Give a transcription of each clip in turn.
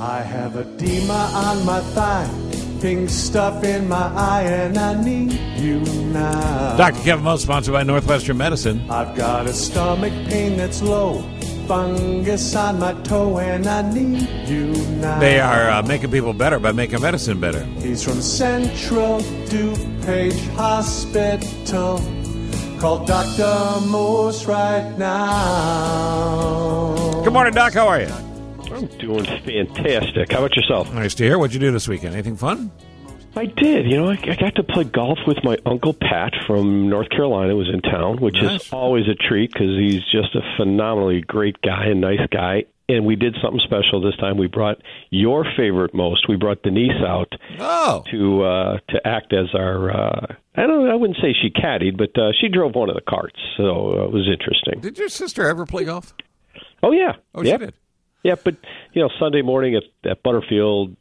I have edema on my thigh, pink stuff in my eye, and I need you now. Dr. Kevin Mo, sponsored by Northwestern Medicine. I've got a stomach pain that's low, fungus on my toe, and I need you now. They are making people better by making medicine better. He's from Central DuPage Hospital. Call Dr. Morse right now. Good morning, Doc. How are you? I'm doing fantastic. How about yourself? Nice to hear. What'd you do this weekend? Anything fun? I did. I got to play golf with my Uncle Pat from North Carolina, was in town, which is always a treat because he's just a phenomenally great guy and nice guy. And we did something special this time. We brought your favorite most. We brought Denise out to act as our. I wouldn't say she caddied, but she drove one of the carts, so it was interesting. Did your sister ever play golf? Oh yeah. Oh, she did. Yeah, but Sunday morning at Butterfield,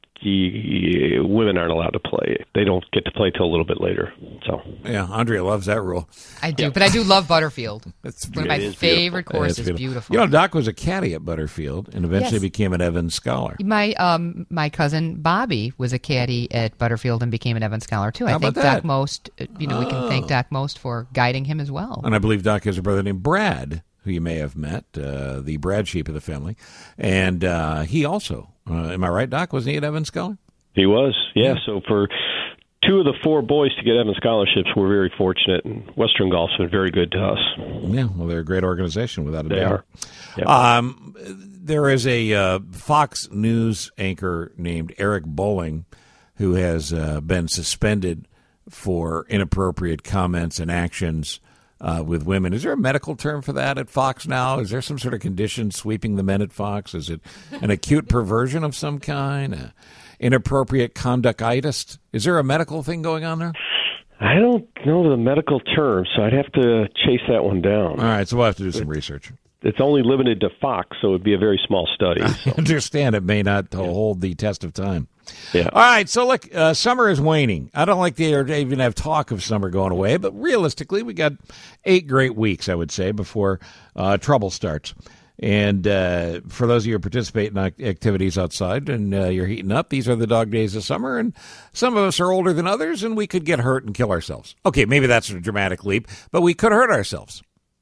women aren't allowed to play. They don't get to play till a little bit later. So yeah, Andrea loves that rule. I do, but I do love Butterfield. It's one of my favorite courses. Beautiful. Doc was a caddy at Butterfield and eventually became an Evans Scholar. My cousin Bobby was a caddy at Butterfield and became an Evans Scholar too. I think Doc Most. We can thank Doc Most for guiding him as well. And I believe Doc has a brother named Brad, who you may have met, the Brad sheep of the family. And he also, am I right, Doc, was he at Evans Scholar? He was, yeah. So for 2 of the 4 boys to get Evans scholarships, we're very fortunate, and Western Golf's been very good to us. Yeah, well, they're a great organization, without a doubt. They are. Yep. There is a Fox News anchor named Eric Bolling who has been suspended for inappropriate comments and actions with women. Is there a medical term for that at Fox now? Is there some sort of condition sweeping the men at Fox? Is it an acute perversion of some kind? Inappropriate conductitis? Is there a medical thing going on there? I don't know the medical term, so I'd have to chase that one down. All right, so we'll have to do some research. It's only limited to Fox, so it would be a very small study. So. I understand it may not hold the test of time. Yeah. All right, so look, summer is waning. I don't like to even have talk of summer going away, but realistically, we got 8 great weeks, I would say, before trouble starts. And for those of you who participate in activities outside and you're heating up, these are the dog days of summer, and some of us are older than others, and we could get hurt and kill ourselves. Okay, maybe that's a dramatic leap, but we could hurt ourselves.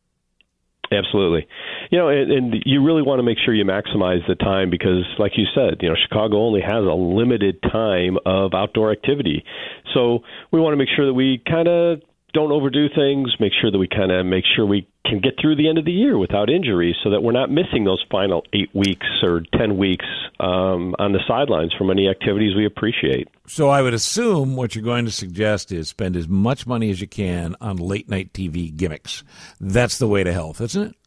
Absolutely. And you really want to make sure you maximize the time because, like you said, Chicago only has a limited time of outdoor activity. So we want to make sure that we kind of don't overdo things, make sure that we can get through the end of the year without injuries so that we're not missing those final 8 weeks or 10 weeks on the sidelines from any activities we appreciate. So I would assume what you're going to suggest is spend as much money as you can on late-night TV gimmicks. That's the way to health, isn't it?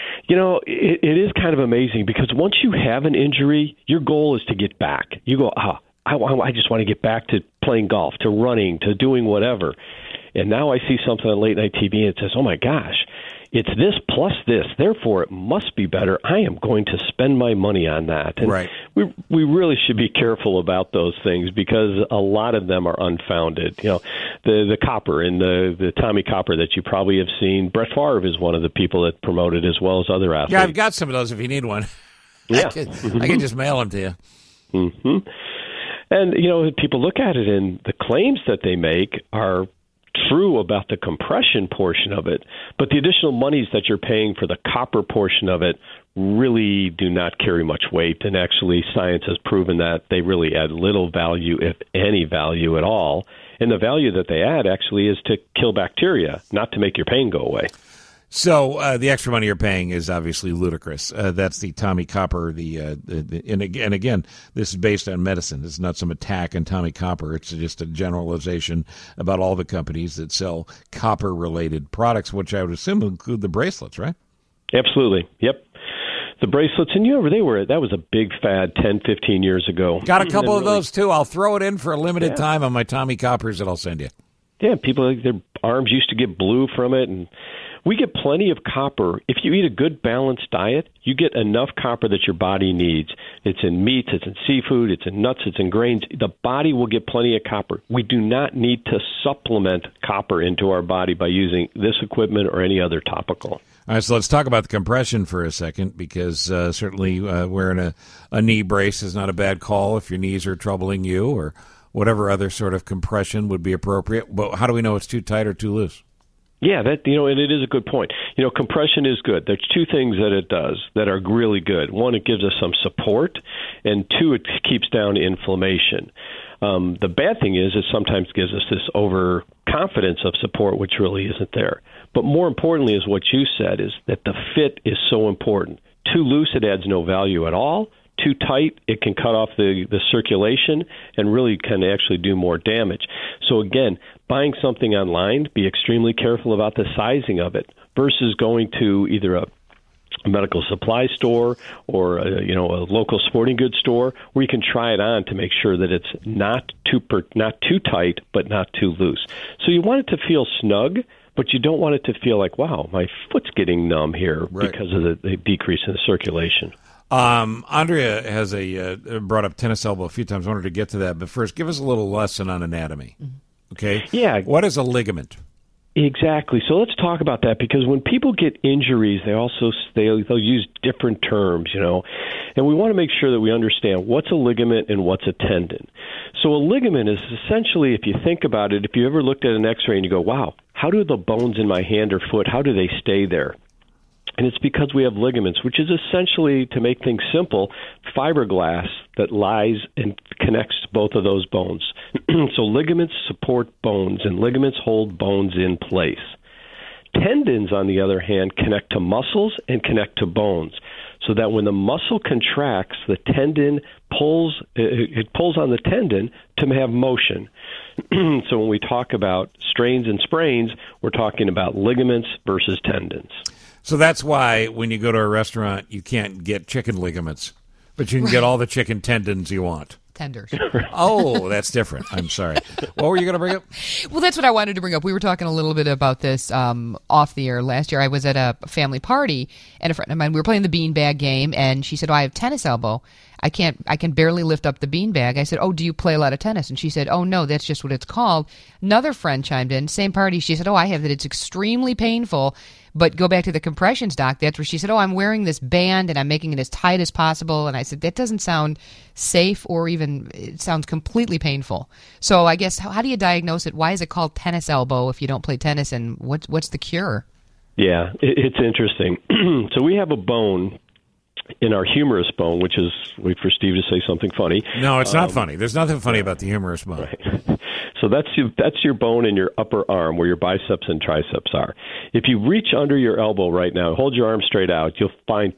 It is kind of amazing because once you have an injury, your goal is to get back. You go, I just want to get back to playing golf, to running, to doing whatever. And now I see something on late-night TV and it says, oh, my gosh, it's this plus this. Therefore, it must be better. I am going to spend my money on that. And right. We really should be careful about those things because a lot of them are unfounded. The Copper and the Tommy Copper that you probably have seen. Brett Favre is one of the people that promoted as well as other athletes. Yeah, I've got some of those if you need one. Yeah. I can just mail them to you. Mm-hmm. And, people look at it and the claims that they make are true about the compression portion of it, but the additional monies that you're paying for the copper portion of it really do not carry much weight. And actually, science has proven that they really add little value, if any value at all. And the value that they add actually is to kill bacteria, not to make your pain go away. So the extra money you're paying is obviously ludicrous. That's the Tommy Copper. And again, this is based on medicine. It's not some attack on Tommy Copper. It's just a generalization about all the companies that sell copper-related products, which I would assume include the bracelets, right? Absolutely. Yep. The bracelets, and that was a big fad 10, 15 years ago. Got a couple of those, too. I'll throw it in for a limited time on my Tommy Coppers that I'll send you. Yeah, people, their arms used to get blue from it, and We get plenty of copper. If you eat a good balanced diet, you get enough copper that your body needs. It's in meats, it's in seafood, it's in nuts, it's in grains. The body will get plenty of copper. We do not need to supplement copper into our body by using this equipment or any other topical. All right, so let's talk about the compression for a second, because certainly wearing a knee brace is not a bad call if your knees are troubling you, or whatever other sort of compression would be appropriate. But how do we know it's too tight or too loose? Yeah, and it is a good point. Compression is good. There's two things that it does that are really good. One, it gives us some support, and two, it keeps down inflammation. The bad thing is it sometimes gives us this overconfidence of support, which really isn't there. But more importantly is what you said, is that the fit is so important. Too loose, it adds no value at all. Too tight, it can cut off the circulation and really can actually do more damage. So again, buying something online, be extremely careful about the sizing of it versus going to either a medical supply store or a local sporting goods store where you can try it on to make sure that it's not too tight but not too loose. So you want it to feel snug, but you don't want it to feel like, wow, my foot's getting numb here because of the decrease in the circulation. Andrea has brought up tennis elbow a few times. I wanted to get to that, but first, give us a little lesson on anatomy. Okay? Yeah. What is a ligament? Exactly. So let's talk about that, because when people get injuries, they'll use different terms, and we want to make sure that we understand what's a ligament and what's a tendon. So a ligament is essentially, if you think about it, if you ever looked at an X-ray and you go, wow, how do the bones in my hand or foot, how do they stay there? And it's because we have ligaments, which is essentially, to make things simple, fiberglass that lies and connects both of those bones. So ligaments support bones, and ligaments hold bones in place. Tendons, on the other hand, connect to muscles and connect to bones, so that when the muscle contracts, the tendon pulls on the tendon to have motion. So when we talk about strains and sprains, we're talking about ligaments versus tendons. So that's why when you go to a restaurant, you can't get chicken ligaments, but you can get all the chicken tendons you want. Tenders. Oh, that's different. I'm sorry. What were you going to bring up? Well, that's what I wanted to bring up. We were talking a little bit about this off the air last year. I was at a family party, and a friend of mine, we were playing the beanbag game, and she said, I have tennis elbow. I can barely lift up the beanbag. I said, oh, do you play a lot of tennis? And she said, oh, no, that's just what it's called. Another friend chimed in, same party. She said, oh, I have that. It's extremely painful. But go back to the compressions, doc. That's where she said, oh, I'm wearing this band and I'm making it as tight as possible. And I said, that doesn't sound safe, or even, it sounds completely painful. So I guess, how do you diagnose it? Why is it called tennis elbow if you don't play tennis? And what's the cure? Yeah, it's interesting. So we have a bone in our humerus bone, which is, wait for Steve to say something funny. No, it's not funny. There's nothing funny about the humerus bone. Right. So that's your bone in your upper arm where your biceps and triceps are. If you reach under your elbow right now, hold your arm straight out, you'll find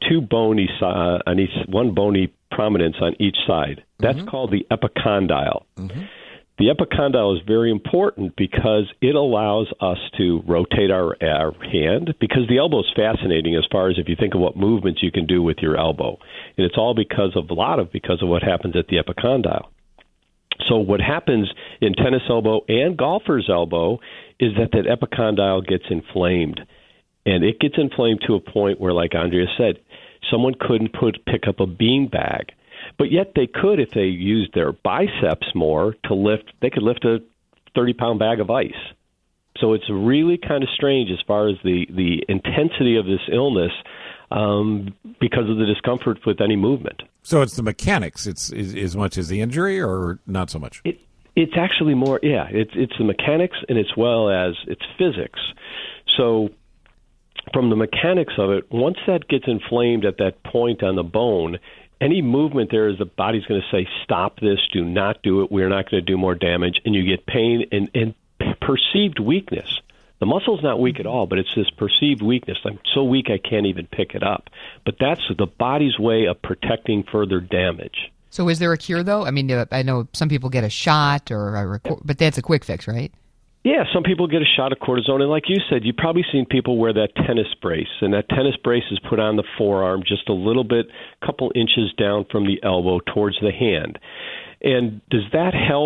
one bony prominence on each side. That's called the epicondyle. The epicondyle is very important because it allows us to rotate our hand, because the elbow is fascinating as far as if you think of what movements you can do with your elbow. And it's all because of what happens at the epicondyle. So what happens in tennis elbow and golfer's elbow is that epicondyle gets inflamed. And it gets inflamed to a point where, like Andrea said, someone couldn't pick up a bean bag. But yet they could, if they used their biceps more to lift, they could lift a 30-pound bag of ice. So it's really kind of strange as far as the intensity of this illness because of the discomfort with any movement. So it's the mechanics, it's as much as the injury, or not so much? It's actually more, it's the mechanics and as well as it's physics. So from the mechanics of it, once that gets inflamed at that point on the bone, any movement there is the body's going to say, stop this, do not do it, we're not going to do more damage, and you get pain and perceived weakness. The muscle's not weak at all, but it's this perceived weakness. I'm so weak I can't even pick it up. But that's the body's way of protecting further damage. So is there a cure, though? I mean, I know some people get a shot, but that's a quick fix, right? Yeah, some people get a shot of cortisone, and like you said, you've probably seen people wear that tennis brace, and that tennis brace is put on the forearm just a little bit, a couple inches down from the elbow towards the hand. And does that help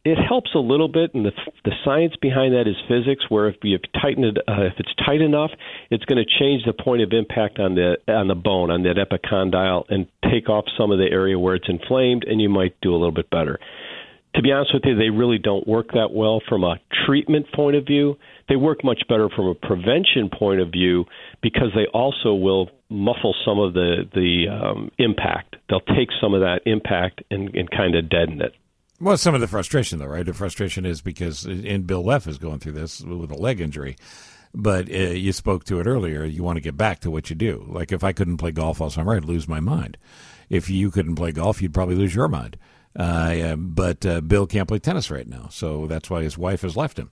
it helps a little bit, and the science behind that is physics. Where if it's tight enough, it's going to change the point of impact on the bone, on that epicondyle, and take off some of the area where it's inflamed, and you might do a little bit better. To be honest with you, they really don't work that well from a treatment point of view. They work much better from a prevention point of view because they also will muffle some of the impact. They'll take some of that impact and kind of deaden it. Well, some of the frustration, though, right? The frustration is because, and Bill Leff is going through this with a leg injury, but you spoke to it earlier. You want to get back to what you do. Like if I couldn't play golf all summer, I'd lose my mind. If you couldn't play golf, you'd probably lose your mind. But Bill can't play tennis right now, so that's why his wife has left him.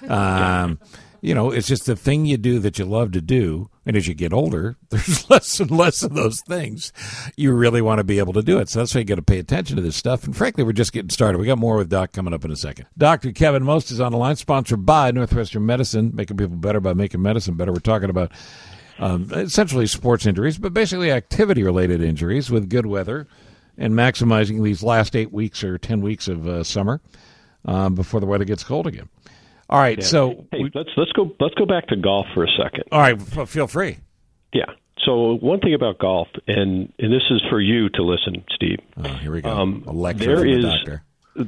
It's just the thing you do that you love to do, and as you get older, there's less and less of those things. You really want to be able to do it, so that's why you got to pay attention to this stuff. And frankly, we're just getting started. We got more with Doc coming up in a second. Dr. Kevin Most is on the line, sponsored by Northwestern Medicine, making people better by making medicine better. We're talking about essentially sports injuries, but basically activity-related injuries with good weather and maximizing these last 8 weeks or 10 weeks of summer before the weather gets cold again. All right, yeah. So let's go back to golf for a second. All right, feel free. Yeah. So one thing about golf, and this is for you to listen, Steve. Oh, here we go. A lecture from the doctor.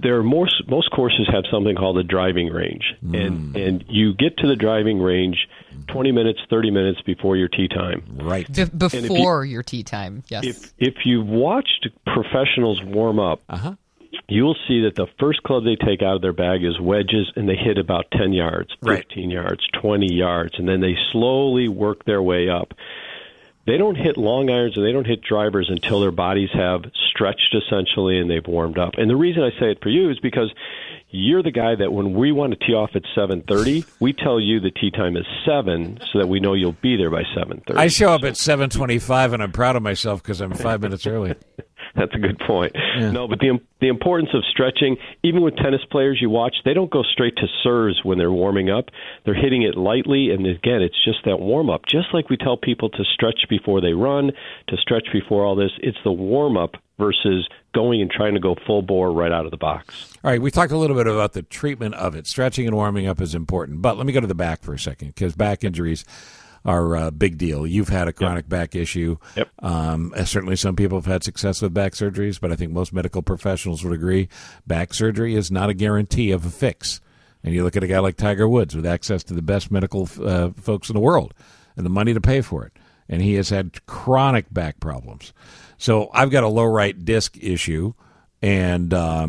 Most courses have something called a driving range, and you get to the driving range 20 minutes, 30 minutes before your tee time. Right. Before your tee time, yes. If you've watched professionals warm up, you'll see that the first club they take out of their bag is wedges, and they hit about 10 yards, 15 yards, 20 yards, and then they slowly work their way up. They don't hit long irons and they don't hit drivers until their bodies have stretched essentially and they've warmed up. And the reason I say it for you is because you're the guy that when we want to tee off at 7:30, we tell you the tee time is 7 so that we know you'll be there by 7:30. I show up at 7:25 and I'm proud of myself because I'm 5 minutes early. That's a good point. Yeah. No, but the importance of stretching, even with tennis players you watch, they don't go straight to serves when they're warming up. They're hitting it lightly, and again, it's just that warm-up. Just like we tell people to stretch before they run, to stretch before all this, it's the warm-up versus going and trying to go full bore right out of the box. All right, we talked a little bit about the treatment of it. Stretching and warming up is important, but let me go to the back for a second because back injuries are a big deal. You've had a chronic back issue. Yep. Certainly some people have had success with back surgeries, but I think most medical professionals would agree back surgery is not a guarantee of a fix. And you look at a guy like Tiger Woods with access to the best medical folks in the world and the money to pay for it, and he has had chronic back problems. So I've got a low right disc issue, and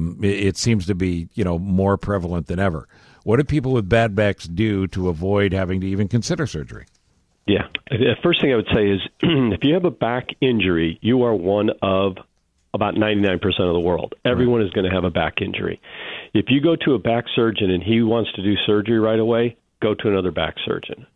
it seems to be more prevalent than ever. What do people with bad backs do to avoid having to even consider surgery? Yeah. The first thing I would say is if you have a back injury, you are one of about 99% of the world. Everyone is going to have a back injury. If you go to a back surgeon and he wants to do surgery right away, go to another back surgeon.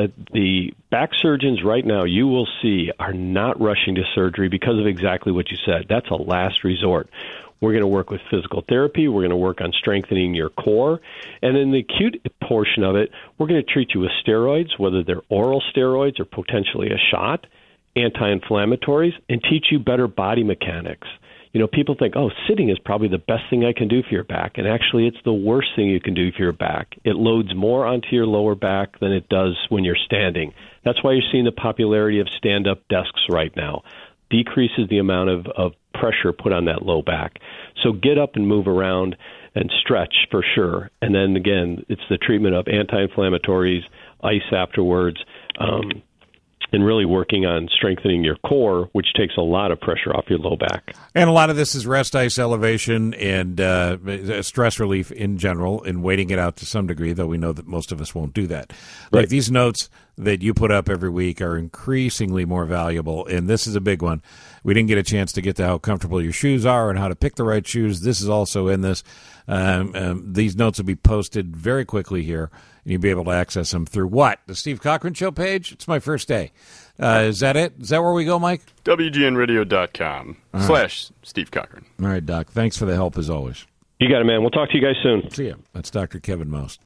The back surgeons right now you will see are not rushing to surgery because of exactly what you said. That's a last resort. We're going to work with physical therapy. We're going to work on strengthening your core. And in the acute portion of it, we're going to treat you with steroids, whether they're oral steroids or potentially a shot, anti-inflammatories, and teach you better body mechanics. People think, sitting is probably the best thing I can do for your back. And actually, it's the worst thing you can do for your back. It loads more onto your lower back than it does when you're standing. That's why you're seeing the popularity of stand-up desks right now. Decreases the amount of pressure put on that low back. So get up and move around and stretch for sure. And then again, it's the treatment of anti-inflammatories, ice afterwards, and really working on strengthening your core, which takes a lot of pressure off your low back. And a lot of this is rest, ice, elevation, and stress relief in general, and waiting it out to some degree, though we know that most of us won't do that. Right. Like these notes that you put up every week are increasingly more valuable, and this is a big one. We didn't get a chance to get to how comfortable your shoes are and how to pick the right shoes. This is also in this. These notes will be posted very quickly here, and you'll be able to access them through what? The Steve Cochran Show page? It's my first day. Is that it? Is that where we go, Mike? WGNradio.com/Steve Cochran. All right, Doc. Thanks for the help as always. You got it, man. We'll talk to you guys soon. See ya. That's Dr. Kevin Most.